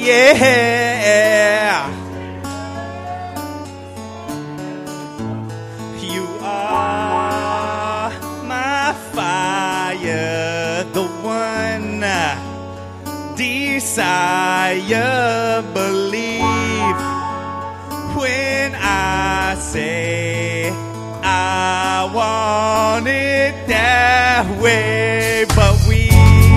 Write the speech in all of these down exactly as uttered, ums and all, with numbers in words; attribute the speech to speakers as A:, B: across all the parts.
A: yeah. You are my fire, the one desire, believe when I say I want it that way. But we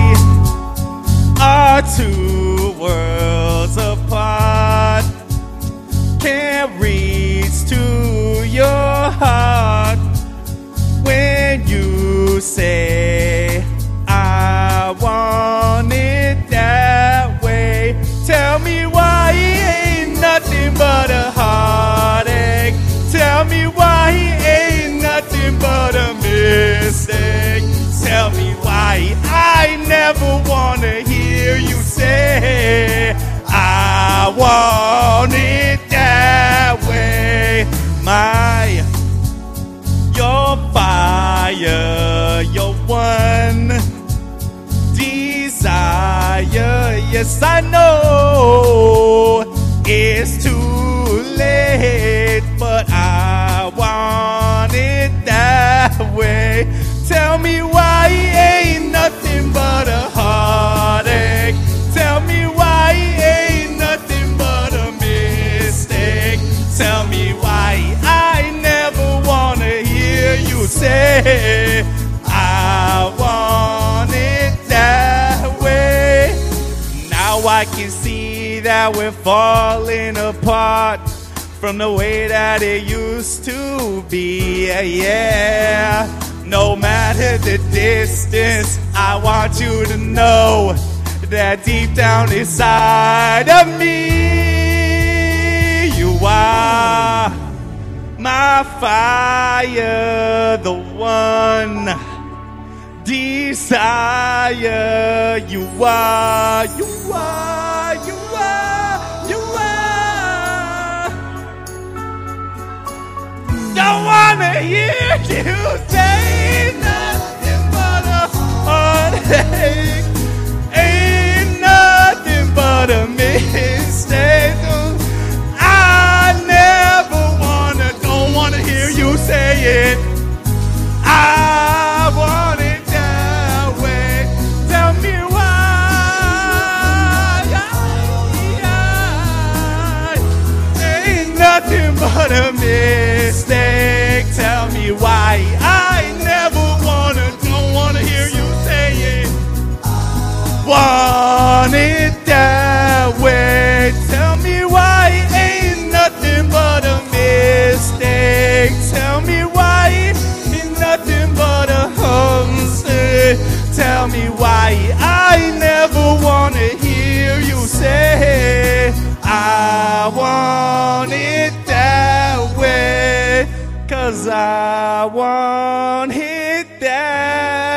A: are two worlds apart, can't reach to your heart when you say I want it that way. Tell me why he ain't nothing but a heartache. Tell me why he ain't nothing but a mistake. Tell me why I never wanna hear you say I want it that way. My, your fire, your one desire. Yes, I know it's too late, but I want it that way. Tell me why he ain't nothing but a heartache. Tell me why he ain't nothing but a mistake. Tell me why I never wanna hear you say I want it that way. Now I can see that we're falling apart from the way that it used to be, yeah. No matter the distance, I want you to know that deep down inside of me, you are my fire, the one desire. You are, you are, you are, you are. Don't wanna hear you say nothing but a heartache. Ain't nothing but a mistake. I never wanna, don't wanna hear you say it. I want it that way. Tell me why. Ain't nothing but a mistake. Tell me why. I never wanna, don't wanna hear you say it. Want it that way. Tell me why. Ain't nothing but a mistake. Tell me why. Ain't nothing but a mistake. Tell me why. I never wanna hear you say I want it that way. 'Cause I want it that way.